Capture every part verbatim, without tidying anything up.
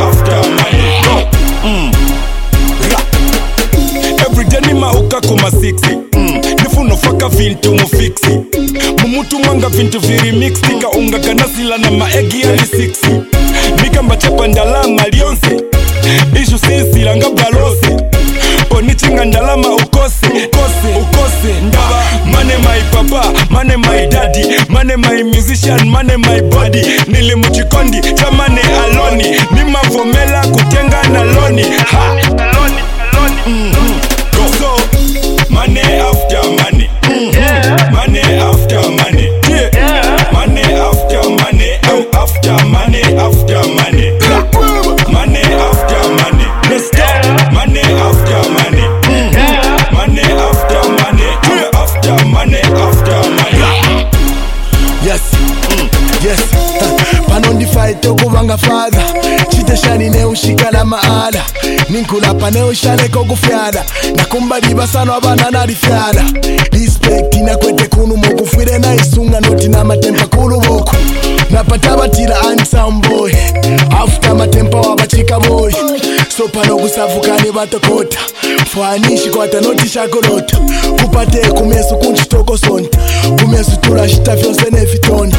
after money. Mm. Every day ni mauka kuma sixty. Mm. Nifuno faka vintu mufixi. Mumutu mwanga vintu viri mixed. Nika unga kanasila na maegi ya ni sixty. Nika mbachapa ndalama lionsi. Ishu sisi langa balosi. Ponichinga ndalama ukose. Ukose, ukose ndaba. Mane my papa, mane my daddy. Mane my musician, mane my body. Nili muchikondi, chamane aloni. Nima vomela kutenga na loni. Ha, aloni, aloni. Mm-hmm. Go. So, money after money. Mm-hmm. Money after money. Yeah. Money after money. I'm after money after money. Money after money. Let's go. Money after money. Mm-hmm. Money after money. I'm after money after money. Yes, mm. Yes. Panondi fight okubanga father. Chite shani ne ushikala maala. Ninkula pane ushale kogufyala. Nakumbali basano abana nalifyala. Respect inakwete kunu mokufwire na isunga noti na matempa kulu boku. Napata batira handsome boy. After matempa wabachika boy. So pano kusavukani batokota. Fwanishi kwa tanoti shakolota. Kupate kumesu kunchitoko sonta. Kumesu tula shita fyonse nefitonta.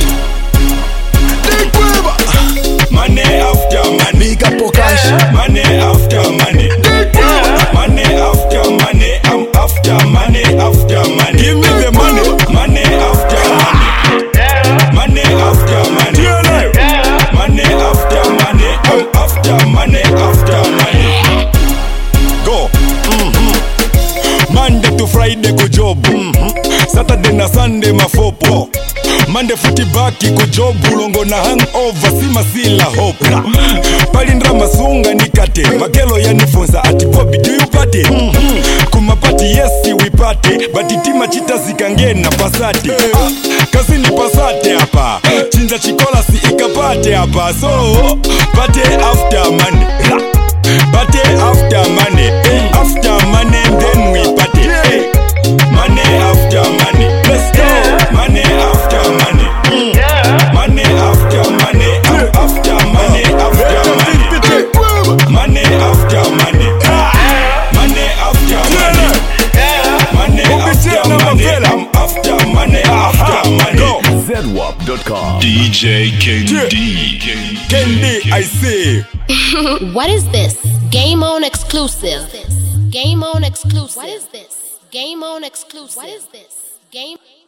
Money after money. Big up cash. Money after money. Money after money. I'm after money after money. Give me the money. Money after money. Money after money. Money after money. I'm after money after money. Go. Mm-hmm. Monday to Friday ku job. Mm-hmm. Saturday na Sunday mafopo. Monday futi baki ku job. Ulongo na hangover si masila hope. Palindra masunga nikate. Magelo yanifunza ati Bobby do you party? Mm-hmm. Kumapati yesi we party. Batitima chita zikangena pasati. Ah, kasi ni pasate hapa. Chinza chikola si ikapate hapa. So party after money. Party after money. After money then we party. Money after money. Let's go. Money after money. Money after money. I'm after money after money. Money after money. Money after money. Money after money. I'm after money after money. Z W A P dot com. D J Kendi. Kendi, I say. What is this? Game on exclusive. Game on exclusive. What is this? Game on exclusive. What is this? Game